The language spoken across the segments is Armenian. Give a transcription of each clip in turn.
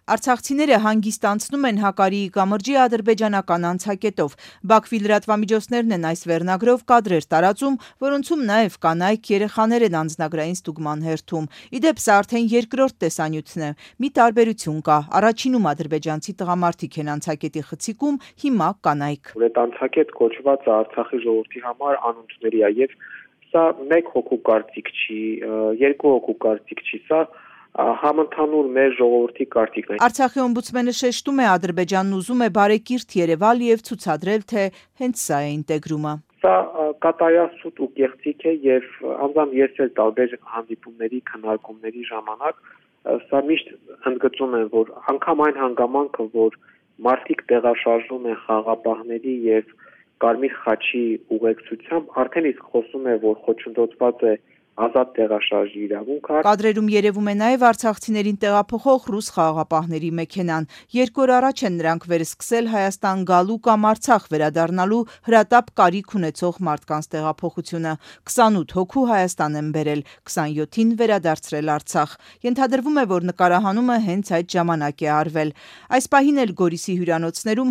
Արցախցիները հանգիստ անցնում են Հակարիի կամրջի ադրբեջանական անցակետով։ Բաքվի լրատվամիջոցներն են այս վերնագրով կադրեր տարածում, որոնցում նաև կանայք, երեխաներ են անձնագրային ստուգման հերթում։ Իդեպ սա արդեն երկրորդ տեսանյութն է։ Մի տարբերություն կա. առաջինում ադրբեջանցի տղամարդիկ են անցակետի խցիկում, հիմա կանայք։ Այդ անցակետ կոչված է Արցախի ժողովրդի համար անընդունելի է եւ սա մեկ հոգու կարծիք չի, երկու հոգու կարծիք չի, սա համընդհանուր մեր ժողովրդի կարծիքն է։ Արցախի օմբուդսմենը շեշտում է Ադրբեջանն ուզում է բարեկիրթ Երևալ եւ ցուցադրել, թե հենց սա է ինտեգրումը։ Սա կատարյասուտ ու կեղծիք է եւ անձամբ ես էլ տարբեր հանդիպումների, քննարկումների ժամանակ սա միշտ ընդգծում եմ, որ անգամ այն հանգամանքը, որ մարդիկ տեղաշարժում են խաղապահների եւ Կարմիր խաչի ուղեկցությամբ, արդեն իսկ խոսում է, որ խոչընդոտված է ազատ տեղաշարժի իրավունքը։ Կադրերում երևում է նաև արցախցիներին տեղափոխող ռուս խաղաղապահների մեքենան։ 2 օր առաջ են նրանք վերսկսել Հայաստան գալու կամ Արցախ վերադառնալու հրատապ կարիք ունեցող մարդկանց տեղափոխությունը։ 28 հոգու Հայաստան են բերել, 27-ին վերադարձրել Արցախ։ Ենթադրվում է, որ նկարահանումը հենց այդ ժամանակ է արվել։ Այս պահին էլ Գորիսի հյուրանոցներում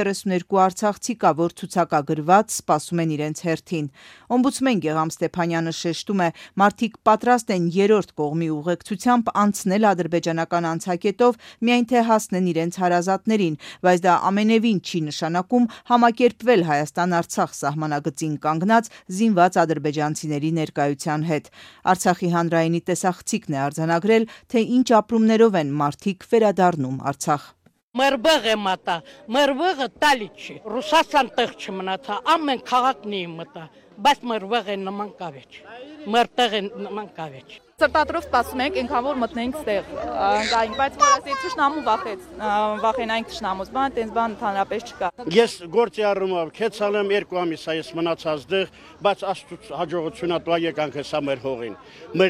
132 արցախցի կա, որ ցուցակագրված սպասում են իրենց հերթին։ Օմբուդսմեն Գեղամ Ստեփանյանը շեշտում է, մարդիկ պատրաստ են երրորդ կողմի ուղեկցությամբ անցնել ադրբեջանական անցակետով, միայն թե հասնեն իրենց հարազատներին, բայց դա ամենևին չի նշանակում համակերպվել Հայաստան-Արցախ սահմանագծին կանգնած զինված ադրբեջանցիների ներկայության հետ։ Արցախի հանրայինի տեսախցիկն է արձանագրել, թե ինչ ապրումներով են մարդիկ վերադառնում Արցախ։ Մեր բեղը մտա, մեր բեղը տալիչի, Ռուսաստան տեղ չմնացա, ամեն քաղաքն է մտա, բայց մեր բեղը նման կավեջ, մեր տեղը նման կավեջ։ Սրտատրով սպասում ենք, այնքան որ մտնենք ստեղ, բայց որ ասի թշնամու վախենայինք թշնամուց, տենց բան ընդհանրապես չկա։ Ես գործի առումով քեցալ եմ 2 ամիս է ես մնացած դեղ, բայց Աստծո հաջողությունը տա եկանք հեսա մեր հողին,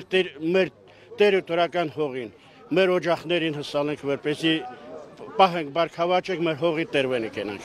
մեր տերիտորիական հողին, մեր օջախներին հսալ ենք, որպեսզի պահենք բարգավաճենք մեր հողի տերվենի կենանք։